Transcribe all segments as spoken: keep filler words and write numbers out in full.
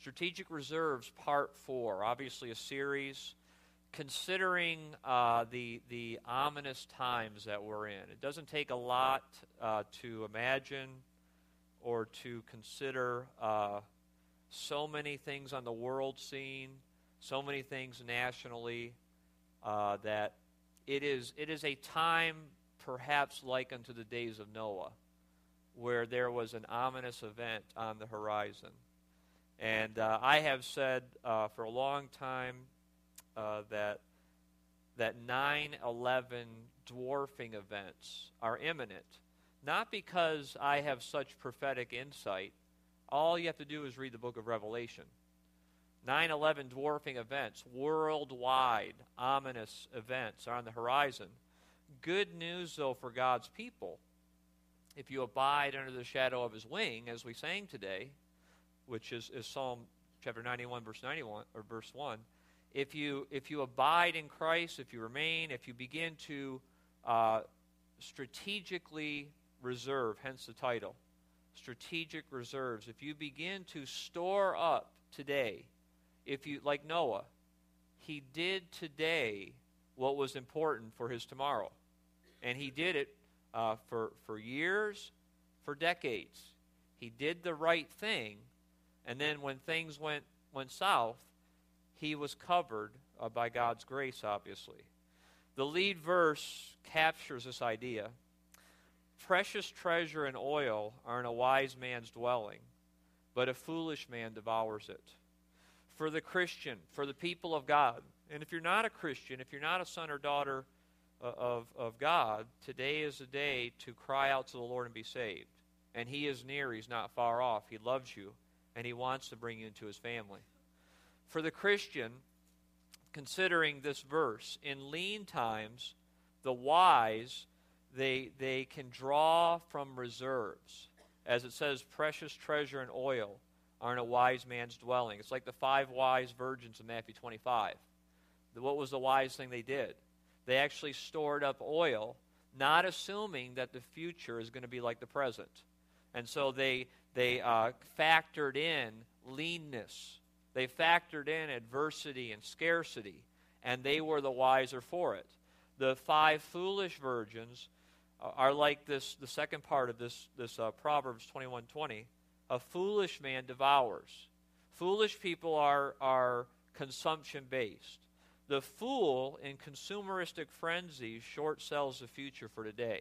Strategic Reserves, Part four, obviously a series considering uh, the, the ominous times that we're in. It doesn't take a lot uh, to imagine or to consider uh, so many things on the world scene, so many things nationally, uh, that it is, it is a time perhaps like unto the days of Noah, where there was an ominous event on the horizon. And uh, I have said uh, for a long time uh, that that nine eleven dwarfing events are imminent, not because I have such prophetic insight. All you have to do is read the book of Revelation. nine eleven dwarfing events, worldwide ominous events are on the horizon. Good news, though, for God's people. If you abide under the shadow of his wing, as we sang today, which is, is Psalm chapter ninety-one, verse ninety-one, or verse one, if you if you abide in Christ, if you remain, if you begin to uh, strategically reserve, hence the title, strategic reserves, if you begin to store up today, if you, like Noah, he did today what was important for his tomorrow. And he did it uh, for, for years, for decades. He did the right thing, and then when things went, went south, he was covered uh, by God's grace, obviously. The lead verse captures this idea. Precious treasure and oil are in a wise man's dwelling, but a foolish man devours it. For the Christian, for the people of God, and if you're not a Christian, if you're not a son or daughter uh, of, of God, today is the day to cry out to the Lord and be saved. And he is near, he's not far off. He loves you, and he wants to bring you into his family. For the Christian, considering this verse, in lean times, the wise, they, they can draw from reserves. As it says, precious treasure and oil are in a wise man's dwelling. It's like the five wise virgins in Matthew twenty-five. What was the wise thing they did? They actually stored up oil, not assuming that the future is going to be like the present. And so they, they uh, factored in leanness. They factored in adversity and scarcity, and they were the wiser for it. The five foolish virgins are like this, the second part of this, this uh, Proverbs twenty-one twenty. A foolish man devours. Foolish people are, are consumption-based. The fool in consumeristic frenzy short sells the future for today.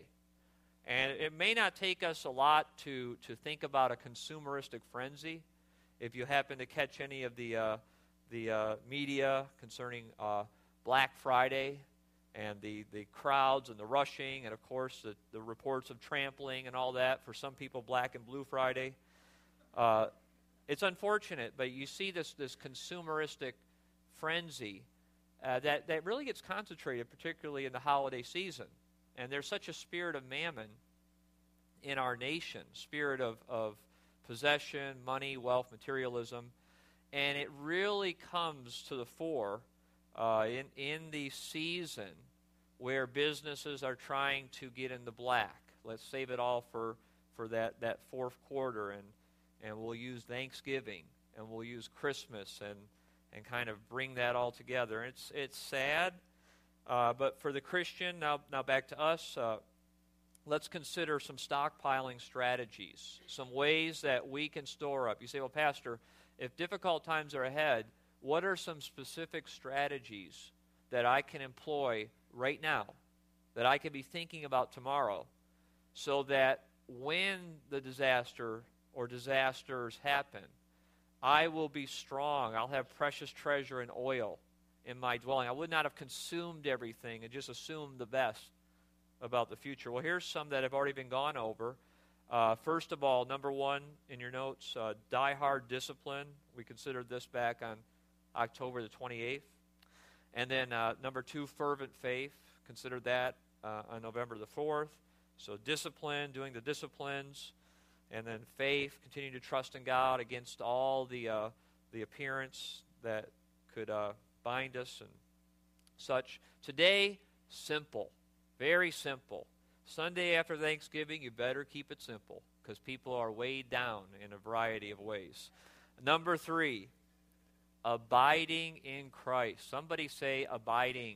And it may not take us a lot to, to think about a consumeristic frenzy. If you happen to catch any of the uh, the uh, media concerning uh, Black Friday and the, the crowds and the rushing, and of course the, the reports of trampling and all that, for some people Black and Blue Friday, uh, it's unfortunate, but you see this, this consumeristic frenzy uh, that, that really gets concentrated, particularly in the holiday season. And there's such a spirit of mammon in our nation, spirit of, of possession, money, wealth, materialism, and it really comes to the fore uh, in, in the season where businesses are trying to get in the black. Let's save it all for, for that, that fourth quarter, and, and we'll use Thanksgiving, and we'll use Christmas, and, and kind of bring that all together. It's, it's sad, uh, but for the Christian, now, now back to us, uh, let's consider some stockpiling strategies, some ways that we can store up. You say, well, Pastor, if difficult times are ahead, what are some specific strategies that I can employ right now, that I can be thinking about tomorrow, so that when the disaster or disasters happen, I will be strong. I'll have precious treasure and oil in my dwelling. I would not have consumed everything and just assumed the best about the future. Well, here's some that have already been gone over. Uh, first of all, number one in your notes, uh, die hard discipline. We considered this back on October the twenty-eighth. And then uh, number two, fervent faith. Considered that uh, on November the fourth. So discipline, doing the disciplines. And then faith, continuing to trust in God against all the uh, the appearance that could uh, bind us and such. Today, simple. Very simple. Sunday after Thanksgiving, you better keep it simple, because people are weighed down in a variety of ways. Number three, abiding in Christ. Somebody say abiding.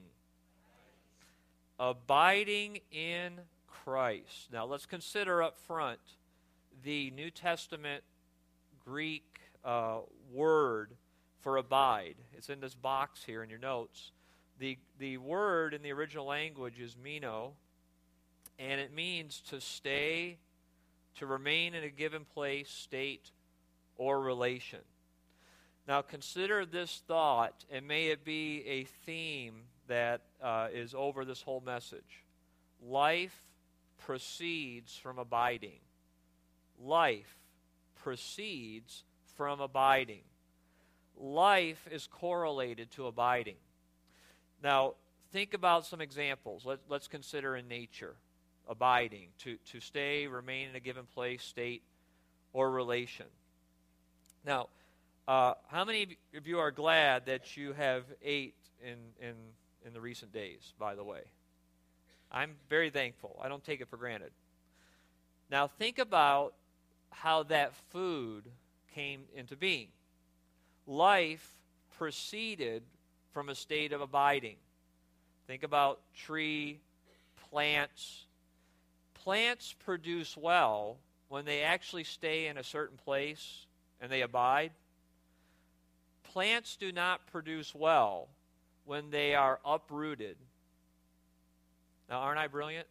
Abiding in Christ. Now let's consider up front the New Testament Greek uh, word for abide. It's in this box here in your notes. The, the word in the original language is meno, and it means to stay, to remain in a given place, state, or relation. Now consider this thought, and may it be a theme that uh, is over this whole message. Life proceeds from abiding. Life proceeds from abiding. Life is correlated to abiding. Now, think about some examples. Let, let's consider in nature, abiding, to, to stay, remain in a given place, state, or relation. Now, uh, how many of you are glad that you have ate in, in, in the recent days, by the way? I'm very thankful. I don't take it for granted. Now, think about how that food came into being. Life proceeded from a state of abiding. Think about tree, plants. Plants produce well when they actually stay in a certain place and they abide. Plants do not produce well when they are uprooted. Now, aren't I brilliant?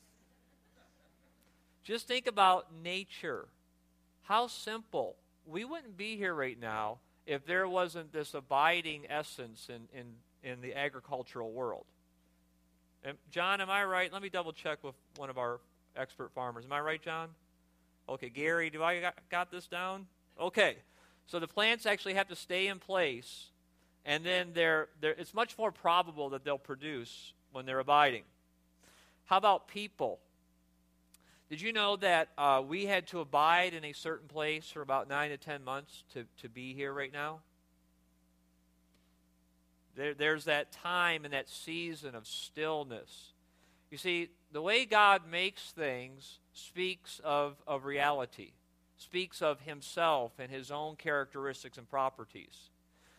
Just think about nature. How simple. We wouldn't be here right now if there wasn't this abiding essence in, in, in the agricultural world. And John, am I right? Let me double check with one of our expert farmers. Am I right, John? Okay, Gary, do I got, got this down? Okay. So the plants actually have to stay in place, and then they're, they're, it's much more probable that they'll produce when they're abiding. How about people? Did you know that uh, we had to abide in a certain place for about nine to ten months to, to be here right now? There, there's that time and that season of stillness. You see, the way God makes things speaks of, of reality, speaks of himself and his own characteristics and properties.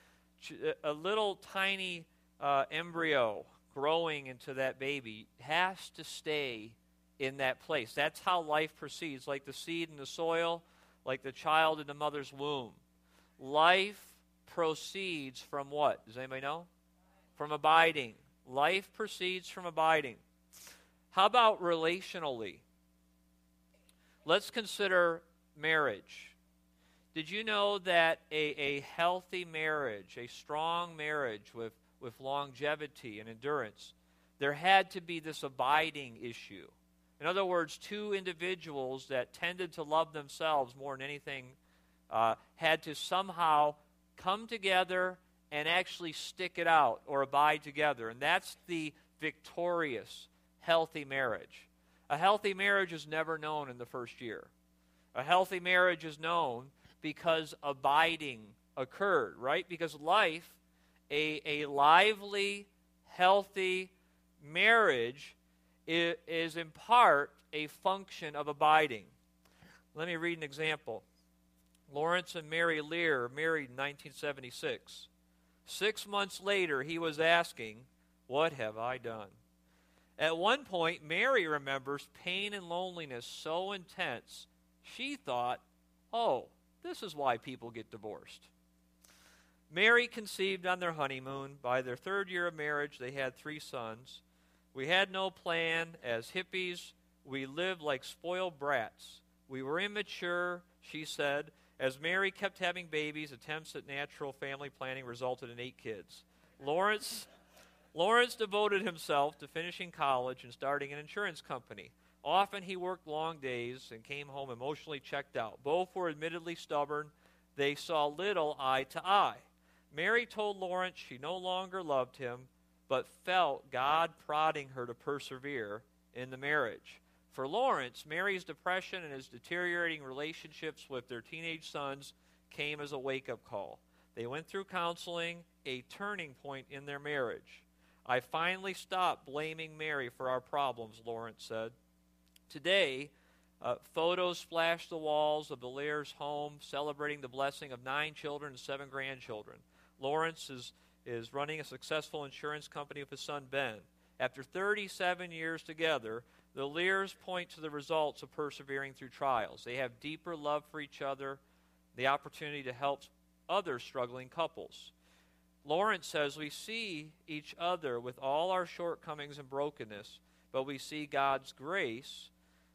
A little tiny uh, embryo growing into that baby has to stay in that place. That's how life proceeds, like the seed in the soil, like the child in the mother's womb. Life proceeds from what? Does anybody know? From abiding. Life proceeds from abiding. How about relationally? Let's consider marriage. Did you know that a, a healthy marriage, a strong marriage with, with longevity and endurance, there had to be this abiding issue? In other words, two individuals that tended to love themselves more than anything uh, had to somehow come together and actually stick it out or abide together. And that's the victorious, healthy marriage. A healthy marriage is never known in the first year. A healthy marriage is known because abiding occurred, right? Because life, a, a lively, healthy marriage is in part a function of abiding. Let me read an example. Lawrence and Mary Lear married in nineteen seventy-six. Six months later, he was asking, "What have I done?" At one point, Mary remembers pain and loneliness so intense, she thought, "Oh, this is why people get divorced." Mary conceived on their honeymoon. By their third year of marriage, they had three sons. We had no plan. As hippies, we lived like spoiled brats. We were immature, she said. As Mary kept having babies, attempts at natural family planning resulted in eight kids. Lawrence, Lawrence devoted himself to finishing college and starting an insurance company. Often he worked long days and came home emotionally checked out. Both were admittedly stubborn. They saw little eye to eye. Mary told Lawrence she no longer loved him, but felt God prodding her to persevere in the marriage. For Lawrence, Mary's depression and his deteriorating relationships with their teenage sons came as a wake-up call. They went through counseling, a turning point in their marriage. I finally stopped blaming Mary for our problems, Lawrence said. Today, Uh, photos splashed the walls of the Lear's home, celebrating the blessing of nine children and seven grandchildren. Lawrence is, is running a successful insurance company with his son, Ben. After thirty-seven years together, the Lears point to the results of persevering through trials. They have deeper love for each other, the opportunity to help other struggling couples. Lawrence says, we see each other with all our shortcomings and brokenness, but we see God's grace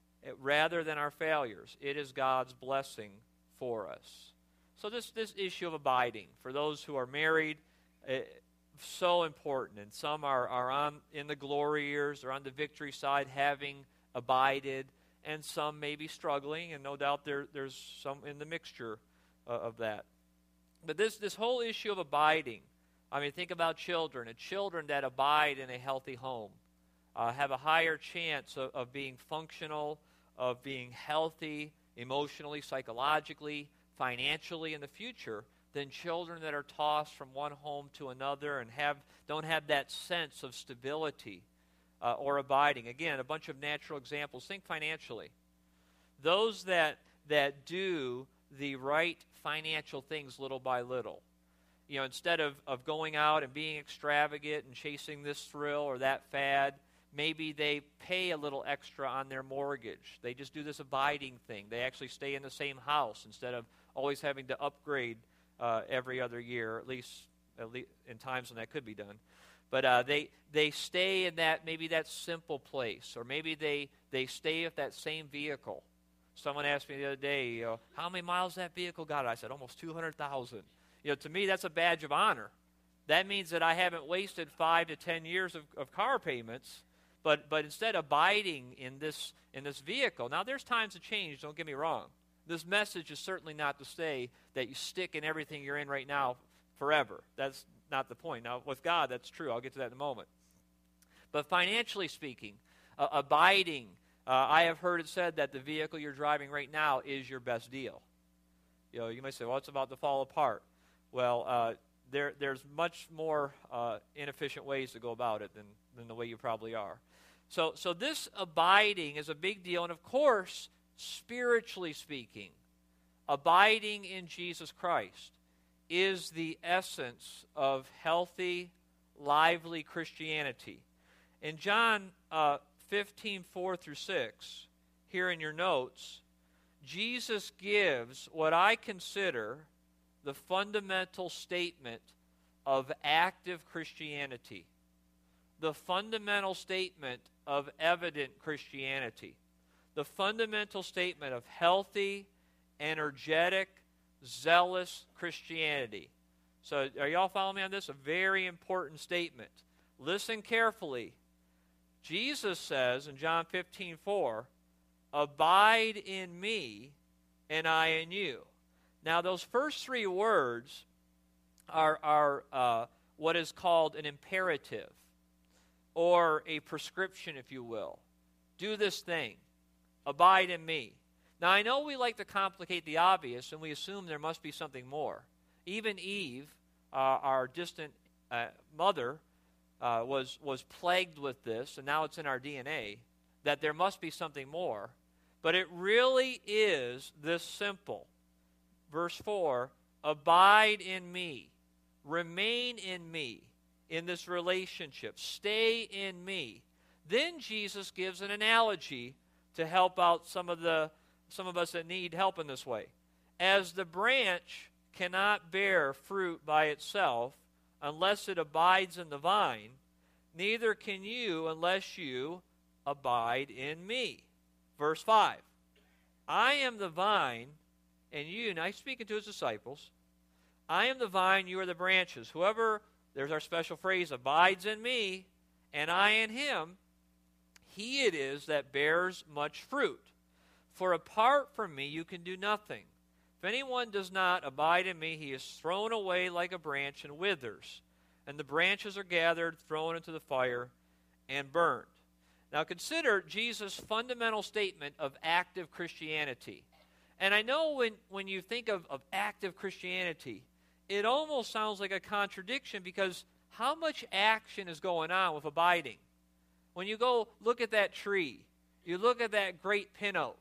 rather than our failures. It is God's blessing for us. So this, this issue of abiding, for those who are married, uh, so important. And some are, are on in the glory years or on the victory side, having abided, and some may be struggling, and no doubt there, there's some in the mixture uh, of that. But this, this whole issue of abiding, I mean, think about children. And children that abide in a healthy home uh, have a higher chance of, of being functional, of being healthy emotionally, psychologically, financially in the future than children that are tossed from one home to another and have don't have that sense of stability uh, or abiding. Again, a bunch of natural examples. Think financially. Those that that do the right financial things little by little. You know, instead of, of going out and being extravagant and chasing this thrill or that fad, maybe they pay a little extra on their mortgage. They just do this abiding thing. They actually stay in the same house instead of always having to upgrade uh, every other year, at least, at least in times when that could be done. But uh, they they stay in that, maybe that simple place, or maybe they, they stay with that same vehicle. Someone asked me the other day, you know, how many miles that vehicle got? I said, almost two hundred thousand. You know, to me, that's a badge of honor. That means that I haven't wasted five to ten years of, of car payments, but but instead abiding in this in this vehicle. Now, there's times to change, don't get me wrong. This message is certainly not to say that you stick in everything you're in right now forever. That's not the point. Now, with God, that's true. I'll get to that in a moment. But financially speaking, uh, abiding, uh, I have heard it said that the vehicle you're driving right now is your best deal. You know, you might say, well, it's about to fall apart. Well, uh, there there's much more uh, inefficient ways to go about it than, than the way you probably are. So, so this abiding is a big deal. And, of course, spiritually speaking, abiding in Jesus Christ is the essence of healthy, lively Christianity. In John uh, fifteen, four through six, here in your notes, Jesus gives what I consider the fundamental statement of active Christianity, the fundamental statement of evident Christianity, the fundamental statement of healthy, energetic, zealous Christianity. So are y'all following me on this? A very important statement. Listen carefully. Jesus says in John fifteen, four, abide in me and I in you. Now, those first three words are, are uh, what is called an imperative, or a prescription, if you will. Do this thing. Abide in me. Now, I know we like to complicate the obvious, and we assume there must be something more. Even Eve, uh, our distant uh, mother, uh, was, was plagued with this, and now it's in our D N A, that there must be something more. But it really is this simple. Verse four, abide in me, remain in me, in this relationship, stay in me. Then Jesus gives an analogy to help out some of the some of us that need help in this way. As the branch cannot bear fruit by itself unless it abides in the vine, neither can you unless you abide in me. Verse five, I am the vine, and you, now he's speaking to his disciples, I am the vine, you are the branches. Whoever, there's our special phrase, abides in me, and I in him, he it is that bears much fruit. For apart from me you can do nothing. If anyone does not abide in me, he is thrown away like a branch and withers. And the branches are gathered, thrown into the fire, and burned. Now consider Jesus' fundamental statement of active Christianity. And I know when, when you think of, of active Christianity, it almost sounds like a contradiction, because how much action is going on with abiding? When you go look at that tree, you look at that great pin oak,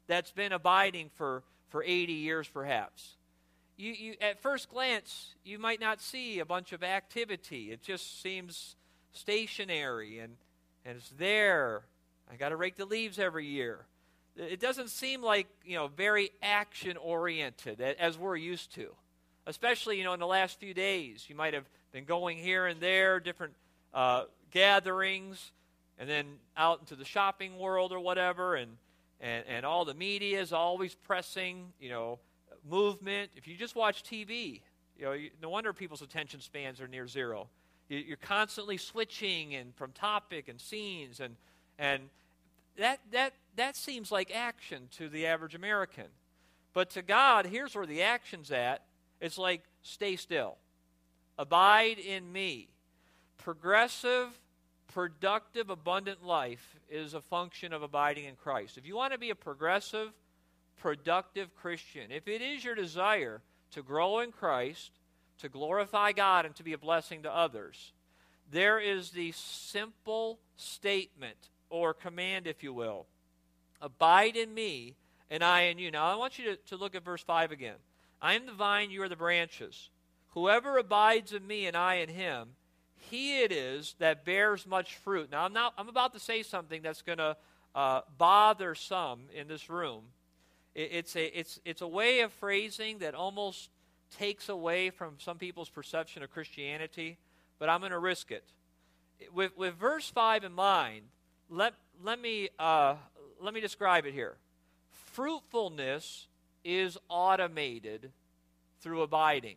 that's been abiding for, for eighty years perhaps. You, you, at first glance, you might not see a bunch of activity. It just seems stationary, and, and it's there. I got to rake the leaves every year. It doesn't seem like, you know, very action-oriented as we're used to. Especially, you know, in the last few days. You might have been going here and there, different uh, gatherings, and then out into the shopping world or whatever, and, and, and all the media is always pressing, you know, movement. If you just watch T V, you know, you, no wonder people's attention spans are near zero. You, you're constantly switching and from topic and scenes, and and that that that seems like action to the average American. But to God, here's where the action's at. It's like, stay still. Abide in me. Progressive, productive, abundant life is a function of abiding in Christ. If you want to be a progressive, productive Christian, if it is your desire to grow in Christ, to glorify God, and to be a blessing to others, there is the simple statement or command, if you will. Abide in me, and I in you. Now, I want you to, to look at verse five again. I am the vine, you are the branches. Whoever abides in me and I in him, he it is that bears much fruit. Now, I'm, not, I'm about to say something that's going to uh, bother some in this room. It, it's, a, it's, it's a way of phrasing that almost takes away from some people's perception of Christianity, but I'm going to risk it. With, with verse five in mind, let, let, me, uh, let me describe it here. Fruitfulness is automated through abiding.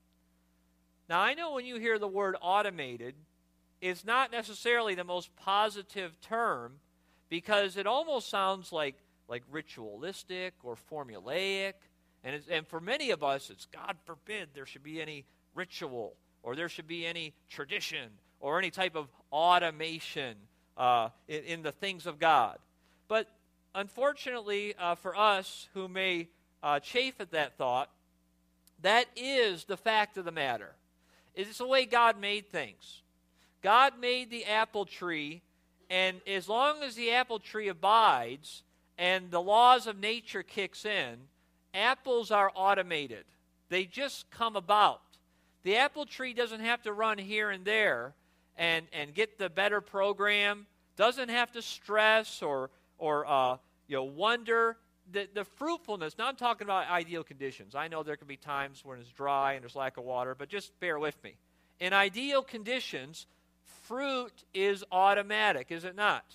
Now, I know when you hear the word automated, it's not necessarily the most positive term because it almost sounds like, like ritualistic or formulaic. And, it's, and for many of us, it's God forbid there should be any ritual or there should be any tradition or any type of automation uh, in, in the things of God. But unfortunately uh, for us who may uh, chafe at that thought, that is the fact of the matter. It's the way God made things. God made the apple tree, and as long as the apple tree abides and the laws of nature kicks in, apples are automated. They just come about. The apple tree doesn't have to run here and there and, and get the better program, doesn't have to stress or, or uh, you know, wonder. The, the fruitfulness, now I'm talking about ideal conditions. I know there can be times when it's dry and there's lack of water, but just bear with me. In ideal conditions, fruit is automatic, is it not?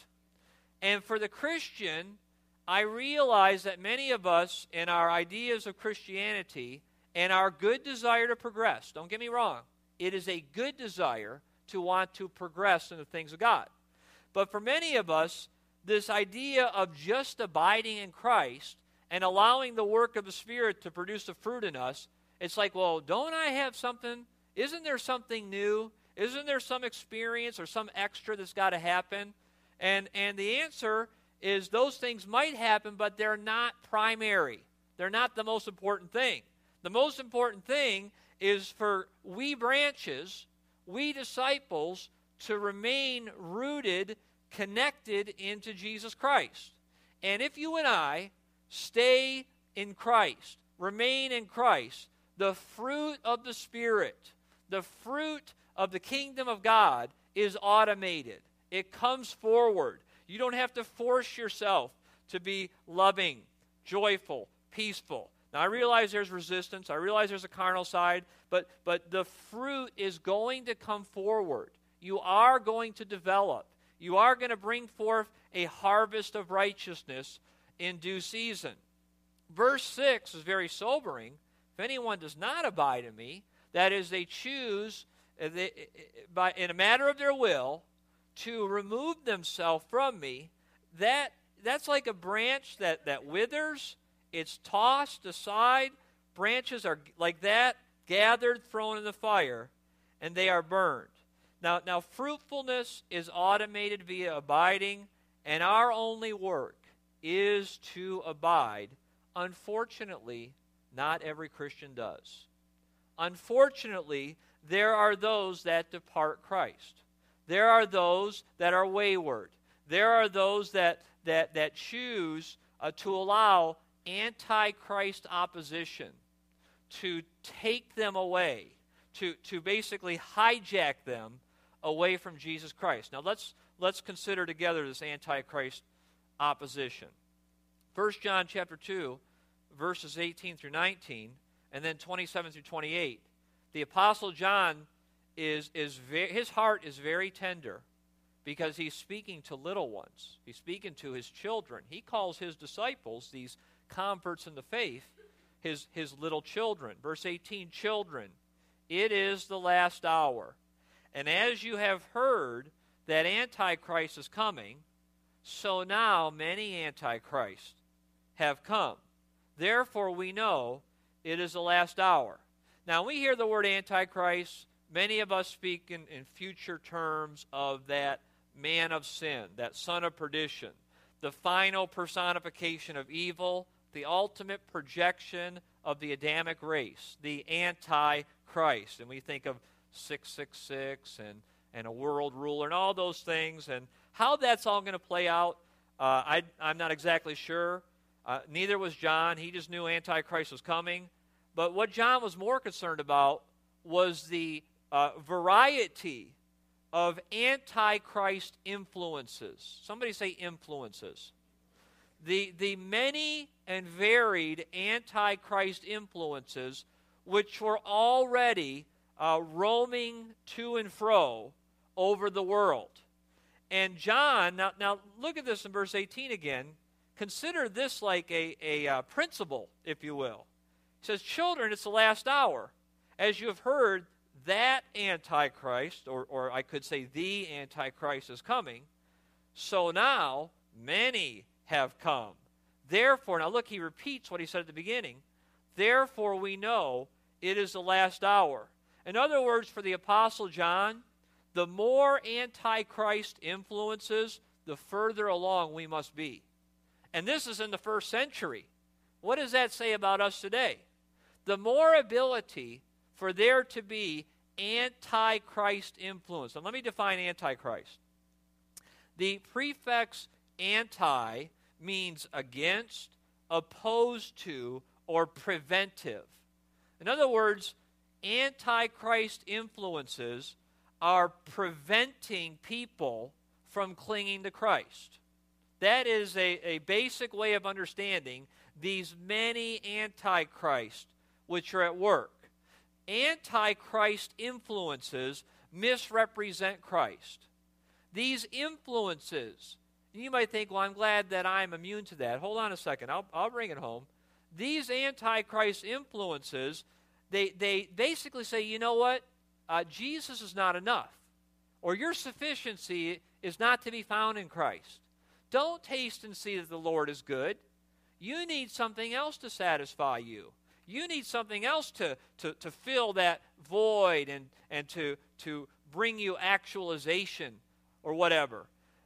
And for the Christian, I realize that many of us in our ideas of Christianity and our good desire to progress, don't get me wrong, it is a good desire to want to progress in the things of God. But for many of us, this idea of just abiding in Christ and allowing the work of the Spirit to produce the fruit in us, it's like, well, don't I have something? Isn't there something new? Isn't there some experience or some extra that's got to happen? And, and the answer is those things might happen, but they're not primary. They're not the most important thing. The most important thing is for we branches, we disciples, to remain rooted, connected into Jesus Christ. And if you and I stay in Christ, remain in Christ, the fruit of the Spirit, the fruit of the kingdom of God is automated. It comes forward. You don't have to force yourself to be loving, joyful, peaceful. Now, I realize there's resistance. I realize there's a carnal side, but, but the fruit is going to come forward. You are going to develop. You are going to bring forth a harvest of righteousness in due season. Verse six is very sobering. If anyone does not abide in me, that is, they choose they, by, in a matter of their will to remove themselves from me, that that's like a branch that, that withers. It's tossed aside. Branches are like that, gathered, thrown in the fire, and they are burned. Now, now, fruitfulness is automated via abiding, and our only work is to abide. Unfortunately, not every Christian does. Unfortunately, there are those that depart Christ. There are those that are wayward. There are those that that that choose uh, to allow antichrist opposition to take them away, to, to basically hijack them away from Jesus Christ. Now let's let's consider together this antichrist opposition. First John chapter two, verses eighteen through nineteen, and then twenty-seven through twenty-eight. The Apostle John is is ve- his heart is very tender because he's speaking to little ones. He's speaking to his children. He calls his disciples, these converts in the faith, his his little children. Verse eighteen, children, it is the last hour. And as you have heard that Antichrist is coming, so now many Antichrists have come. Therefore we know it is the last hour. Now, when we hear the word Antichrist, many of us speak in, in future terms of that man of sin, that son of perdition, the final personification of evil, the ultimate projection of the Adamic race, the Antichrist. And we think of six six six and, and a world ruler and all those things. And how that's all going to play out, uh, I, I'm not exactly sure. Uh, neither was John. He just knew Antichrist was coming. But what John was more concerned about was the uh, variety of Antichrist influences. Somebody say influences. The, the many and varied Antichrist influences which were already uh, roaming to and fro over the world. And John, now, now look at this in verse eighteen again. Consider this like a, a uh, principle, if you will. He says, children, it's the last hour. As you have heard, that Antichrist, or, or I could say the Antichrist is coming, so now many have come. Therefore, now look, he repeats what he said at the beginning. Therefore we know it is the last hour. In other words, for the Apostle John, the more Antichrist influences, the further along we must be. And this is in the first century. What does that say about us today? The more ability for there to be Antichrist influence. And let me define Antichrist. The prefix anti means against, opposed to, or preventive. In other words, Antichrist influences are preventing people from clinging to Christ. That is a, a basic way of understanding these many Antichrists which are at work. Antichrist influences misrepresent Christ. These influences, you might think, well, I'm glad that I'm immune to that. Hold on a second. I'll, I'll bring it home. These Antichrist influences, they, they basically say, you know what? Uh, Jesus is not enough. Or your sufficiency is not to be found in Christ. Don't taste and see that the Lord is good. You need something else to satisfy you. You need something else to, to, to fill that void and, and to, to bring you actualization or whatever.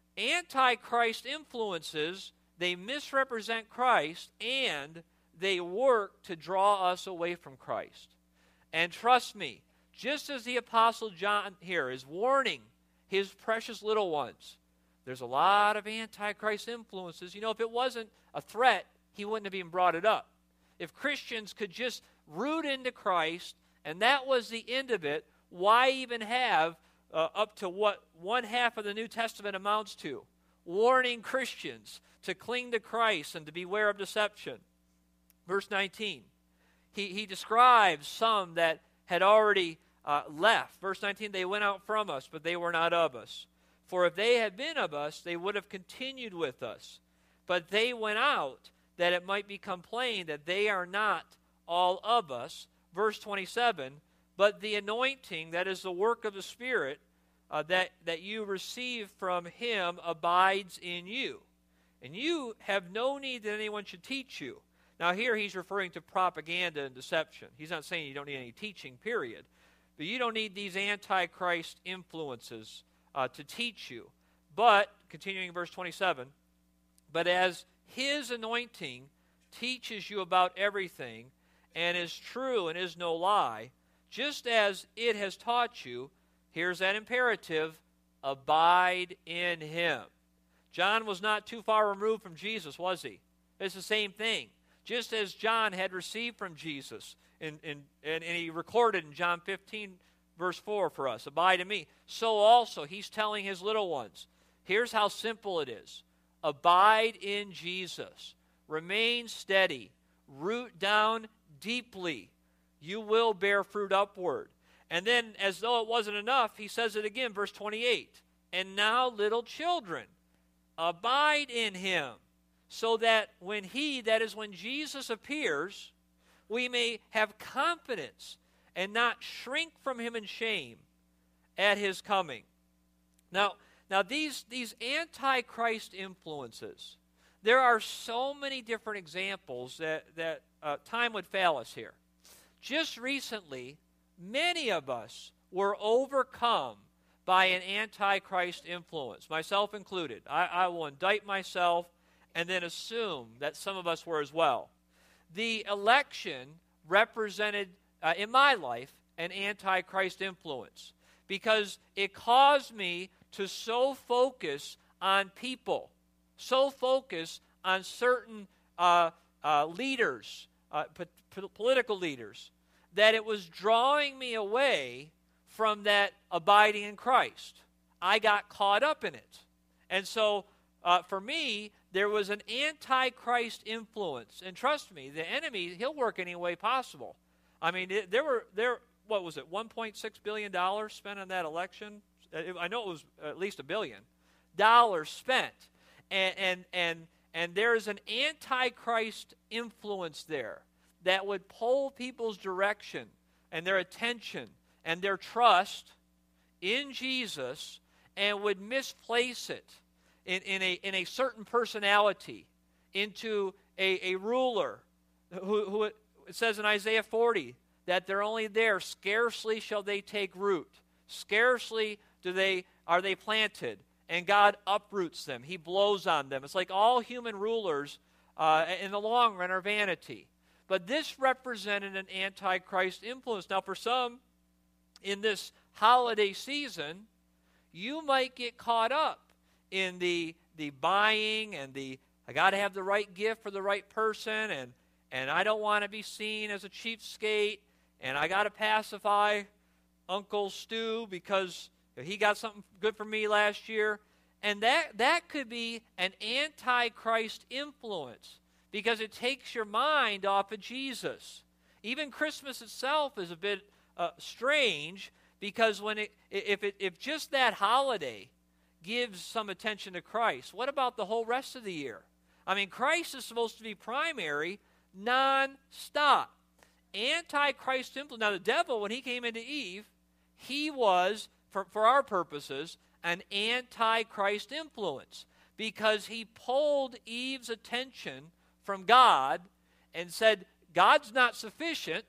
Antichrist influences, they misrepresent Christ, and they work to draw us away from Christ. And trust me, just as the Apostle John here is warning his precious little ones, there's a lot of Antichrist influences. You know, if it wasn't a threat, he wouldn't have even brought it up. If Christians could just root into Christ, and that was the end of it, why even have uh, up to what one half of the New Testament amounts to? Warning Christians to cling to Christ and to beware of deception. Verse nineteen, he, he describes some that had already uh, left. Verse nineteen, they went out from us, but they were not of us. For if they had been of us, they would have continued with us. But they went out, that it might become plain that they are not all of us. Verse twenty-seven, but the anointing, that is the work of the Spirit, uh, that, that you receive from him abides in you. And you have no need that anyone should teach you. Now here he's referring to propaganda and deception. He's not saying you don't need any teaching, period. But you don't need these Antichrist influences uh, to teach you. But, continuing in verse twenty-seven, but as his anointing teaches you about everything, and is true and is no lie, just as it has taught you, here's that imperative, abide in him. John was not too far removed from Jesus, was he? It's the same thing. Just as John had received from Jesus, in, in, and, and he recorded in John fifteen, verse four for us, abide in me. So also, he's telling his little ones, here's how simple it is. Abide in Jesus. Remain steady. Root down deeply. You will bear fruit upward. And then, as though it wasn't enough, he says it again, verse twenty-eight. And now, little children, abide in him, so that when he, that is when Jesus appears, we may have confidence and not shrink from him in shame at his coming. Now, now these, these antichrist influences, there are so many different examples that, that uh, time would fail us here. Just recently, many of us were overcome by an antichrist influence, myself included. I, I will indict myself and then assume that some of us were as well. The election represented, uh, in my life, an antichrist influence because it caused me to so focus on people, so focus on certain uh, uh, leaders, uh, po- political leaders, that it was drawing me away from that abiding in Christ. I got caught up in it. And so, uh, for me, there was an antichrist influence. And trust me, the enemy, he'll work any way possible. I mean, it, there were, there, what was it, one point six billion dollars spent on that election? I know it was at least a billion dollars spent. And, and, and, and there is an antichrist influence there that would pull people's direction and their attention and their trust in Jesus and would misplace it in, in, a, in a certain personality into a, a ruler who, who it says in Isaiah forty that they're only there, scarcely shall they take root. Scarcely do they are they planted, and God uproots them. He blows on them. It's like all human rulers uh, in the long run are vanity. But this represented an antichrist influence. Now, for some, in this holiday season, you might get caught up in the the buying and the, I got to have the right gift for the right person, and, and I don't want to be seen as a cheapskate, and I got to pacify Uncle Stu because he got something good for me last year. And that, that could be an antichrist influence because it takes your mind off of Jesus. Even Christmas itself is a bit uh, strange because when it, if, it, if just that holiday gives some attention to Christ, what about the whole rest of the year? I mean, Christ is supposed to be primary non-stop. Antichrist influence. Now, the devil, when he came into Eve, he was, for, for our purposes, an antichrist influence because he pulled Eve's attention from God and said, God's not sufficient.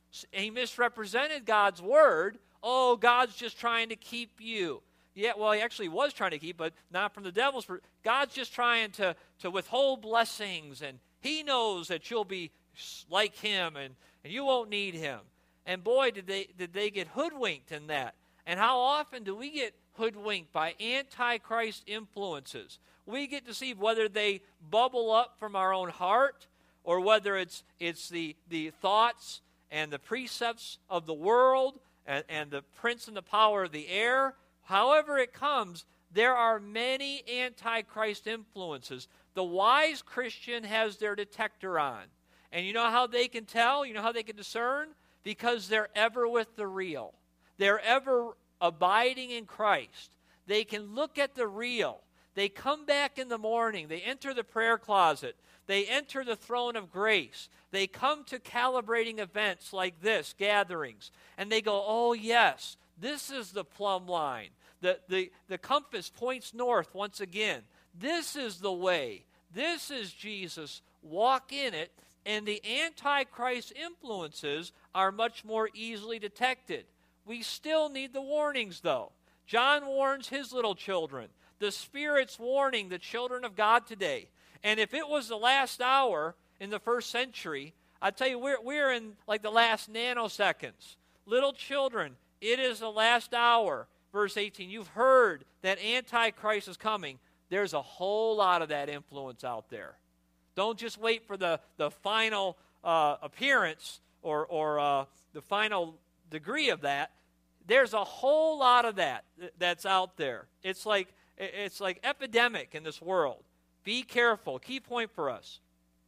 He misrepresented God's word. Oh, God's just trying to keep you. Yeah, well, he actually was trying to keep, but not from the devil's. God's just trying to, to withhold blessings, and he knows that you'll be like him, and, and you won't need him. And boy, did they did they get hoodwinked in that. And how often do we get hoodwinked by antichrist influences? We get deceived whether they bubble up from our own heart or whether it's it's the, the thoughts and the precepts of the world and, and the prince and the power of the air. However it comes, there are many antichrist influences. The wise Christian has their detector on. And you know how they can tell? You know how they can discern? Because they're ever with the real. They're ever abiding in Christ. They can look at the real. They come back in the morning. They enter the prayer closet. They enter the throne of grace. They come to calibrating events like this, gatherings, and they go, oh yes, this is the plumb line. The, the, the compass points north once again. This is the way. This is Jesus. Walk in it. And the antichrist influences are much more easily detected. We still need the warnings, though. John warns his little children. The Spirit's warning the children of God today. And if it was the last hour in the first century, I tell you, we're, we're in like the last nanoseconds. Little children, it is the last hour. Verse eighteen, you've heard that Antichrist is coming. There's a whole lot of that influence out there. Don't just wait for the, the final uh, appearance or, or uh, the final degree of that. There's a whole lot of that that's out there. It's like, it's like epidemic in this world. Be careful. Key point for us.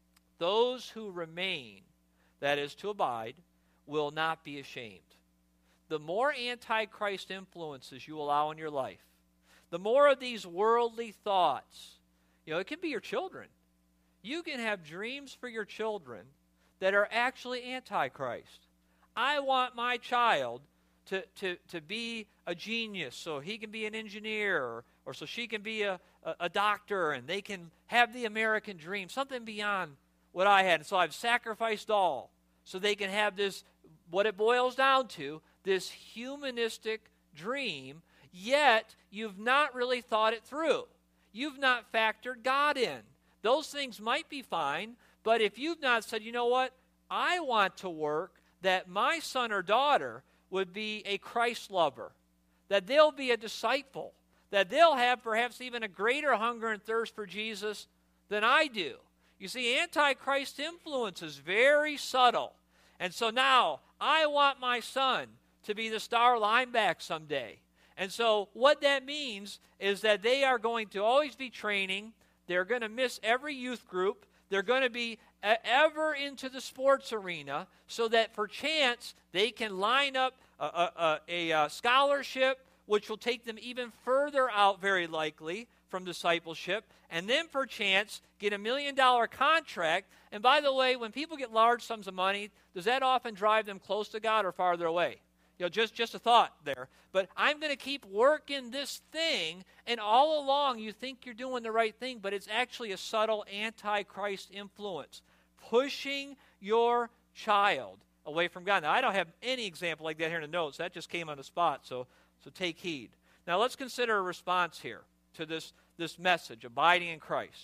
Those who remain, that is to abide, will not be ashamed. The more antichrist influences you allow in your life, the more of these worldly thoughts, you know, it can be your children. You can have dreams for your children that are actually antichrist. I want my child to, to, to be a genius so he can be an engineer or, or so she can be a, a, a doctor and they can have the American dream, something beyond what I had. And so I've sacrificed all so they can have this, what it boils down to, this humanistic dream, yet you've not really thought it through. You've not factored God in. Those things might be fine, but if you've not said, you know what, I want to work that my son or daughter would be a Christ lover, that they'll be a disciple, that they'll have perhaps even a greater hunger and thirst for Jesus than I do. You see, Antichrist influence is very subtle. And so now, I want my son to be the star linebacker someday. And so what that means is that they are going to always be training. They're going to miss every youth group. They're going to be ever into the sports arena so that for chance they can line up a, a, a, a scholarship which will take them even further out, very likely, from discipleship, and then for chance get a million dollar contract. And by the way, when people get large sums of money, does that often drive them close to God or farther away? You know, just, just a thought there. But I'm going to keep working this thing, and all along you think you're doing the right thing, but it's actually a subtle antichrist influence, pushing your child away from God. Now, I don't have any example like that here in the notes. That just came on the spot, so, so take heed. Now, let's consider a response here to this, this message, abiding in Christ.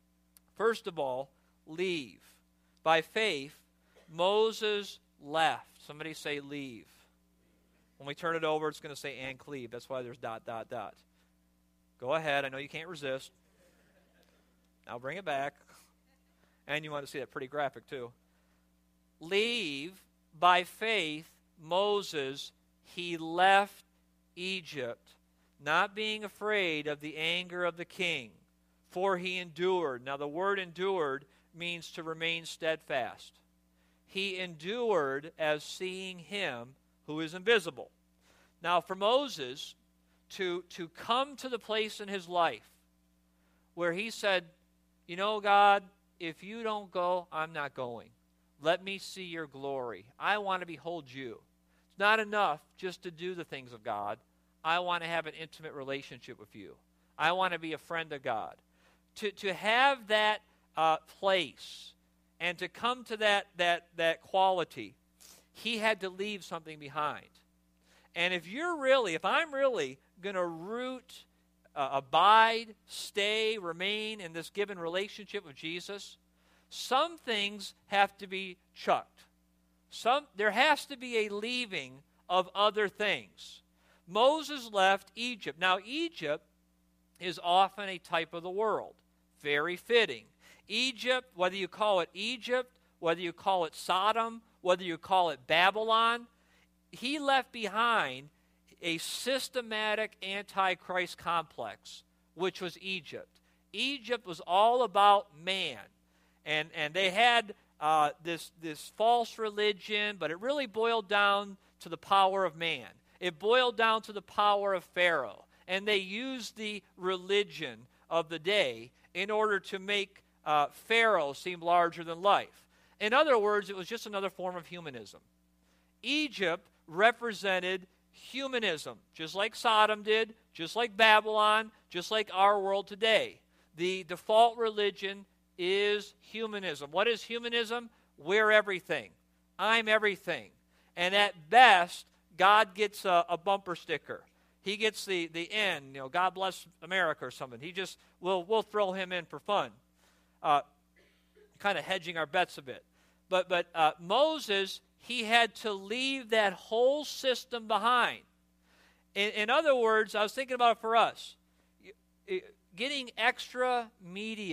First of all, leave. By faith, Moses left. Somebody say leave. When we turn it over, it's going to say and cleave. That's why there's dot, dot, dot. Go ahead. I know you can't resist. Now bring it back. And you want to see that pretty graphic too. Leave. By faith, Moses, he left Egypt, not being afraid of the anger of the king, for he endured. Now the word endured means to remain steadfast. He endured as seeing him who is invisible. Now for Moses to, to come to the place in his life where he said, you know, God, if you don't go, I'm not going. Let me see your glory. I want to behold you. It's not enough just to do the things of God. I want to have an intimate relationship with you. I want to be a friend of God. To, to have that uh, place and to come to that, that, that quality, he had to leave something behind. And if you're really, if I'm really going to root, uh, abide, stay, remain in this given relationship with Jesus, some things have to be chucked. Some, there has to be a leaving of other things. Moses left Egypt. Now, Egypt is often a type of the world. Very fitting. Egypt, whether you call it Egypt, whether you call it Sodom, whether you call it Babylon, he left behind a systematic antichrist complex, which was Egypt. Egypt was all about man. And, and they had uh, this, this false religion, but it really boiled down to the power of man. It boiled down to the power of Pharaoh. And they used the religion of the day in order to make uh, Pharaoh seem larger than life. In other words, it was just another form of humanism. Egypt represented humanism, just like Sodom did, just like Babylon, just like our world today. The default religion is humanism. What is humanism? We're everything. I'm everything. And at best, God gets a, a bumper sticker. He gets the, the end, you know, God bless America or something. He just, we'll, we'll throw him in for fun. Uh, kind of hedging our bets a bit. But, but uh, Moses, he had to leave that whole system behind. In, in other words, I was thinking about it for us. Getting extra media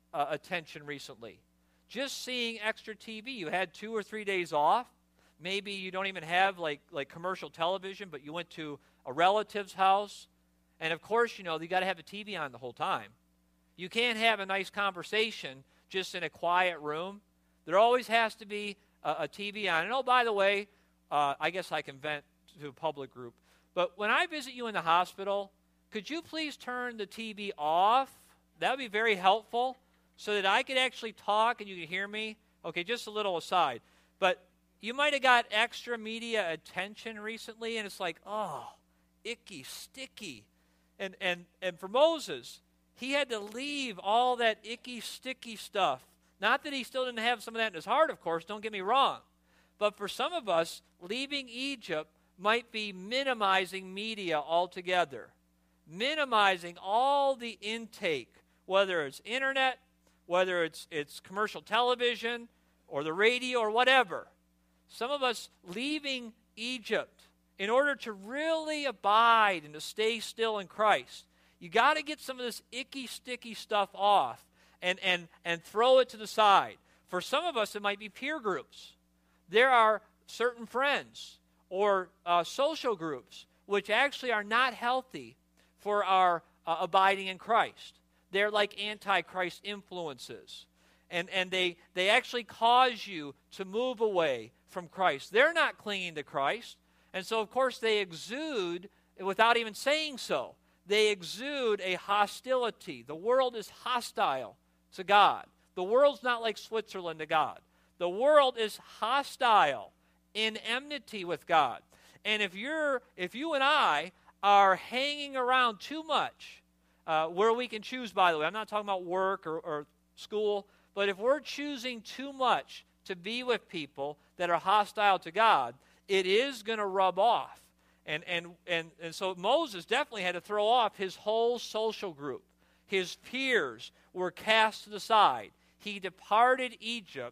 uh, attention recently. Just seeing extra T V. You had two or three days off. Maybe you don't even have like like commercial television, but you went to a relative's house. And of course, you know, you got to have a T V on the whole time. You can't have a nice conversation just in a quiet room. There always has to be a, a T V on. And oh, by the way, uh, I guess I can vent to a public group. But when I visit you in the hospital, could you please turn the T V off? That would be very helpful so that I could actually talk and you could hear me. Okay, just a little aside. But you might have got extra media attention recently, and it's like, oh, icky, sticky. And and and for Moses, he had to leave all that icky, sticky stuff. Not that he still didn't have some of that in his heart, of course, don't get me wrong. But for some of us, leaving Egypt might be minimizing media altogether. Minimizing all the intake, whether it's internet, whether it's it's commercial television, or the radio, or whatever. Some of us leaving Egypt in order to really abide and to stay still in Christ. You got to get some of this icky, sticky stuff off and, and, and throw it to the side. For some of us, it might be peer groups. There are certain friends or uh, social groups which actually are not healthy for our uh, abiding in Christ. They're like antichrist influences. And, and they, they actually cause you to move away from Christ. They're not clinging to Christ. And so, of course, they exude, without even saying so, they exude a hostility. The world is hostile to God. The world's not like Switzerland to God. The world is hostile, in enmity with God. And if you're, if you and I are hanging around too much, uh, where we can choose, by the way, I'm not talking about work or, or school, but if we're choosing too much to be with people that are hostile to God, it is going to rub off. And, and, and, and so Moses definitely had to throw off his whole social group. His peers were cast to the side. He departed Egypt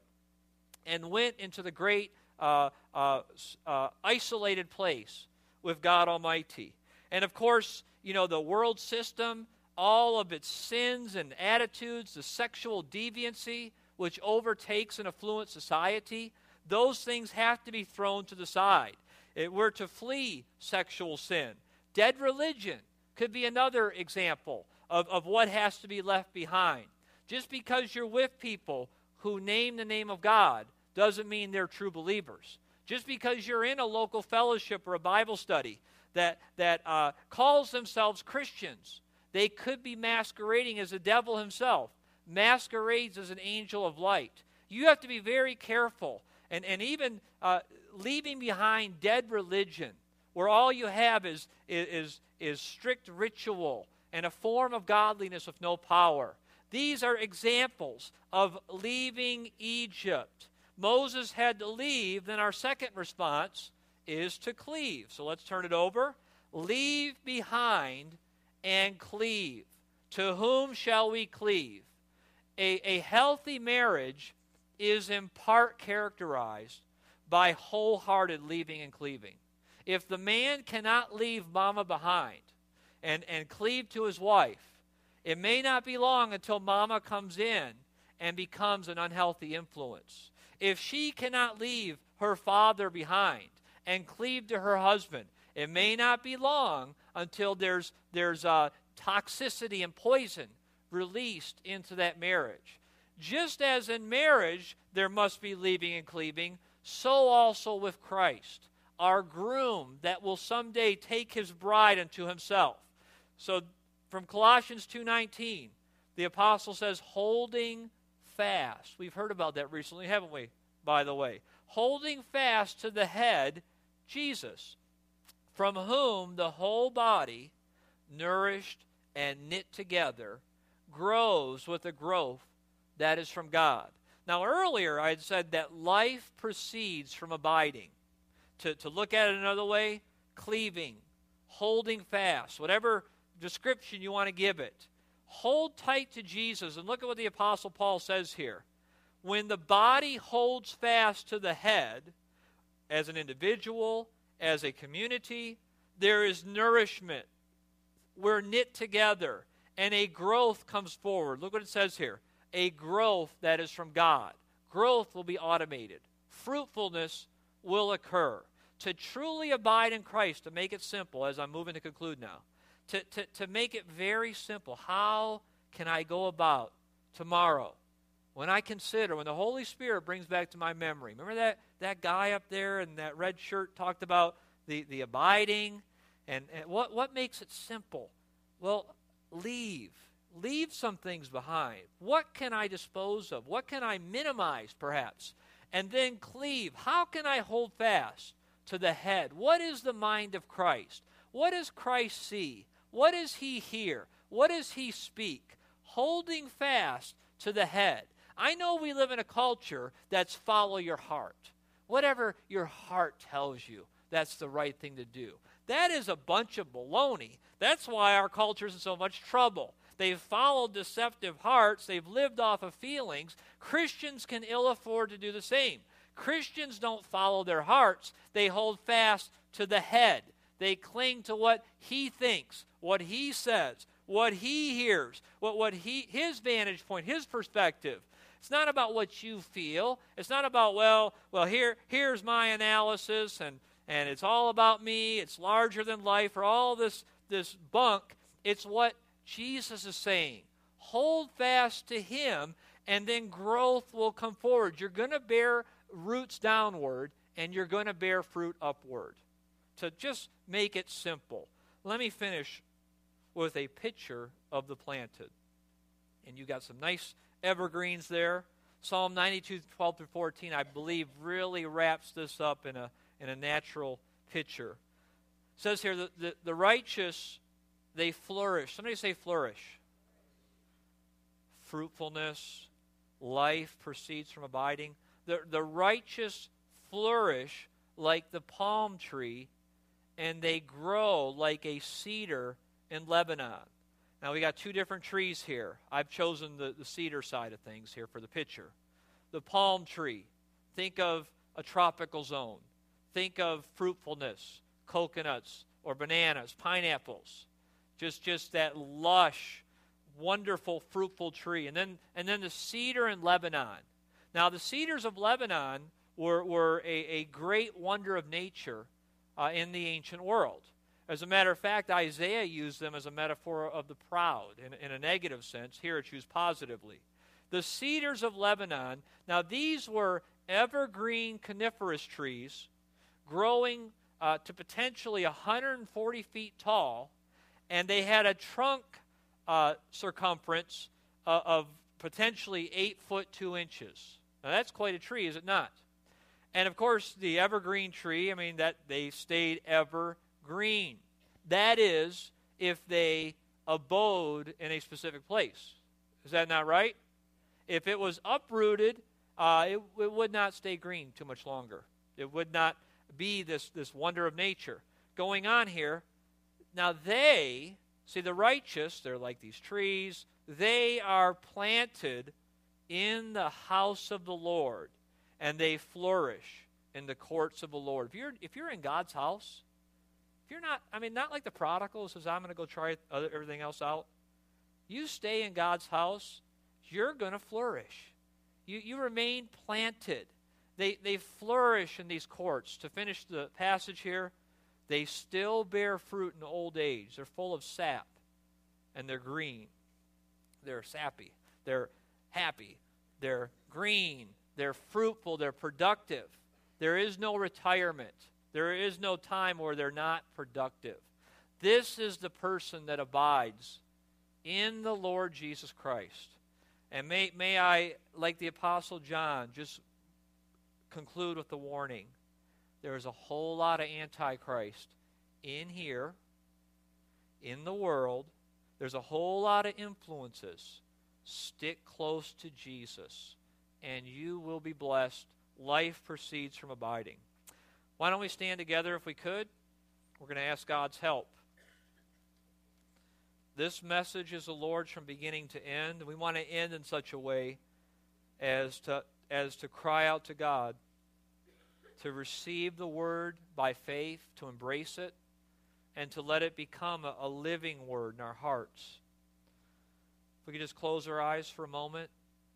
and went into the great uh, uh, uh, isolated place with God Almighty. And of course, you know, the world system, all of its sins and attitudes, the sexual deviancy which overtakes an affluent society, those things have to be thrown to the side. It, we're to flee sexual sin. Dead religion could be another example of, of what has to be left behind. Just because you're with people who name the name of God doesn't mean they're true believers. Just because you're in a local fellowship or a Bible study that, that uh, calls themselves Christians, they could be masquerading as the devil himself, masquerades as an angel of light. You have to be very careful. And, and even uh, leaving behind dead religion, where all you have is, is, is strict ritual and a form of godliness with no power. These are examples of leaving Egypt. Moses had to leave, then our second response is to cleave. So let's turn it over. Leave behind and cleave. To whom shall we cleave? A, a healthy marriage is in part characterized by wholehearted leaving and cleaving. If the man cannot leave mama behind and, and cleave to his wife, it may not be long until mama comes in and becomes an unhealthy influence. If she cannot leave her father behind and cleave to her husband, it may not be long until there's, there's uh, toxicity and poison released into that marriage. Just as in marriage there must be leaving and cleaving, so also with Christ, our groom that will someday take his bride unto himself. So from Colossians two nineteen, the apostle says, holding fast. We've heard about that recently, haven't we, by the way? Holding fast to the head, Jesus, from whom the whole body, nourished and knit together, grows with a growth that is from God. Now, earlier I had said that life proceeds from abiding. To, to look at it another way, cleaving, holding fast, whatever description you want to give it. Hold tight to Jesus, and look at what the Apostle Paul says here. When the body holds fast to the head, as an individual, as a community, there is nourishment. We're knit together, and a growth comes forward. Look what it says here. a growth that is from God. Growth will be automated. Fruitfulness will occur. To truly abide in Christ, to make it simple, as I'm moving to conclude now, to, to, to make it very simple, how can I go about tomorrow when I consider, when the Holy Spirit brings back to my memory, remember that, that guy up there in that red shirt talked about the, the abiding, and, and what, what makes it simple? Well, leave. Leave some things behind. What can I dispose of? What can I minimize, perhaps? And then cleave. How can I hold fast to the head? What is the mind of Christ? What does Christ see? What does he hear? What does he speak? Holding fast to the head. I know we live in a culture that's follow your heart. Whatever your heart tells you, that's the right thing to do. That is a bunch of baloney. That's why our culture is in so much trouble. They've followed deceptive hearts. They've lived off of feelings. Christians can ill afford to do the same. Christians don't follow their hearts. They hold fast to the head. They cling to what he thinks, what he says, what he hears, what, what he, his vantage point, his perspective. It's not about what you feel. It's not about, well, well, here, here's my analysis, and, and it's all about me. It's larger than life, or all this, this bunk. It's what Jesus is saying. Hold fast to him, and then growth will come forward. You're going to bear roots downward, and you're going to bear fruit upward. To just make it simple, let me finish with a picture of the planted. And you got some nice evergreens there. Psalm ninety-two, twelve through fourteen, I believe, really wraps this up in a, in a natural picture. It says here, the, the, the righteous, they flourish. Somebody say flourish. Fruitfulness, life proceeds from abiding. The, the righteous flourish like the palm tree, and they grow like a cedar in Lebanon. Now, we got two different trees here. I've chosen the, the cedar side of things here for the picture. The palm tree, think of a tropical zone. Think of fruitfulness, coconuts or bananas, pineapples. Just, just that lush, wonderful, fruitful tree. And then, and then the cedar in Lebanon. Now, the cedars of Lebanon were, were a, a great wonder of nature uh, in the ancient world. As a matter of fact, Isaiah used them as a metaphor of the proud in, in a negative sense. Here it's used positively. The cedars of Lebanon, now these were evergreen coniferous trees growing uh, to potentially one hundred forty feet tall, and they had a trunk uh, circumference uh, of potentially eight foot two inches. Now that's quite a tree, is it not? And of course, the evergreen tree, I mean, that they stayed evergreen. That is, if they abode in a specific place. Is that not right? If it was uprooted, uh, it, it would not stay green too much longer. It would not be this, this wonder of nature going on here. Now they, see the righteous, they're like these trees. They are planted in the house of the Lord, and they flourish in the courts of the Lord. If you're, if you're in God's house, if you're not, I mean, not like the prodigal who says, I'm going to go try other, everything else out. You stay in God's house, you're going to flourish. You, you remain planted. They, they flourish in these courts. To finish the passage here, they still bear fruit in old age. They're full of sap, and they're green. They're sappy. They're happy. They're green. They're fruitful. They're productive. There is no retirement. There is no time where they're not productive. This is the person that abides in the Lord Jesus Christ. And may, may I, like the Apostle John, just conclude with the warning. There is a whole lot of Antichrist in here, in the world. There's a whole lot of influences. Stick close to Jesus, and you will be blessed. Life proceeds from abiding. Why don't we stand together if we could? We're going to ask God's help. This message is the Lord's from beginning to end. We want to end in such a way as to, as to cry out to God, to receive the word by faith, to embrace it, and to let it become a, a living word in our hearts. If we could just close our eyes for a moment.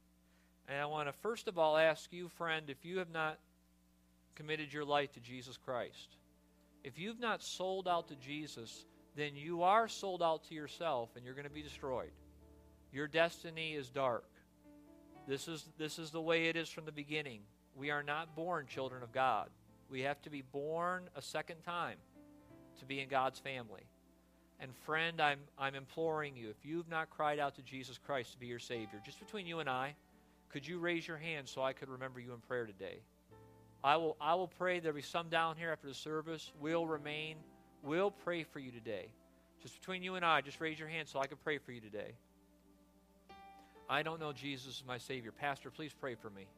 And I want to first of all ask you, friend, if you have not committed your life to Jesus Christ, if you've not sold out to Jesus, then you are sold out to yourself and you're going to be destroyed. Your destiny is dark. This is, this is the way it is from the beginning. We are not born children of God. We have to be born a second time to be in God's family. And friend, I'm, I'm imploring you, if you've not cried out to Jesus Christ to be your Savior, just between you and I, could you raise your hand so I could remember you in prayer today? I will, I will pray. There'll be some down here after the service. We'll remain. We'll pray for you today. Just between you and I, just raise your hand so I can pray for you today. I don't know Jesus is my Savior. Pastor, please pray for me.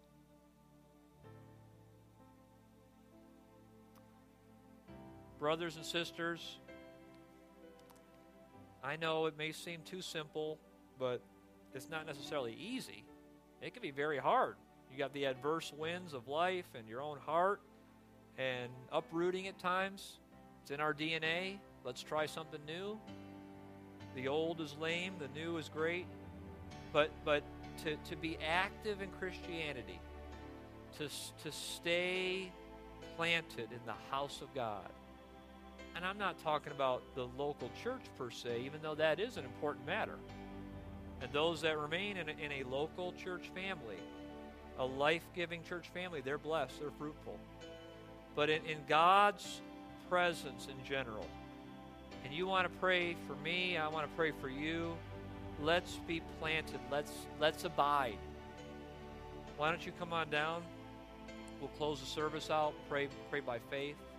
Brothers and sisters, I know it may seem too simple, but it's not necessarily easy. It can be very hard. You got the adverse winds of life and your own heart and uprooting at times. It's in our D N A. Let's try something new. The old is lame, the new is great. But but to, to be active in Christianity, to, to stay planted in the house of God. And I'm not talking about the local church per se, even though that is an important matter. And those that remain in a, in a local church family, a life-giving church family, they're blessed, they're fruitful. But in, in God's presence in general, and you want to pray for me, I want to pray for you, let's be planted, let's, let's abide. Why don't you come on down? We'll close the service out, pray, pray by faith.